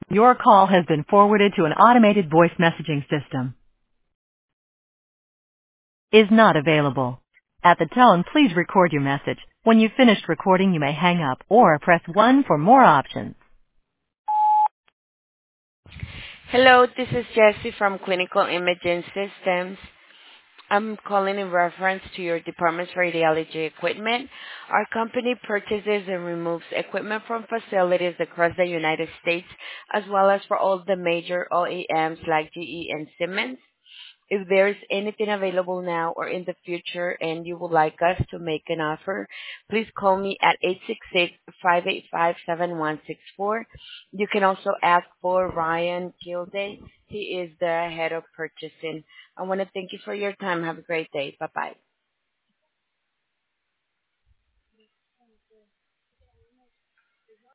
Your call has been forwarded to an automated voice messaging system. Is not available. At the tone, please record your message. When you've finished recording, you may hang up or press 1 for more options. Hello, this is Jessie from Clinical Imaging Systems. I'm calling in reference to your department's radiology equipment. Our company purchases and removes equipment from facilities across the United States, as well as for all the major OEMs like GE and Siemens. If there's anything available now or in the future and you would like us to make an offer, please call me at 866-585-7164. You can also ask for Ryan Gilday. He is the head of purchasing. I want to thank you for your time. Have a great day. Bye-bye.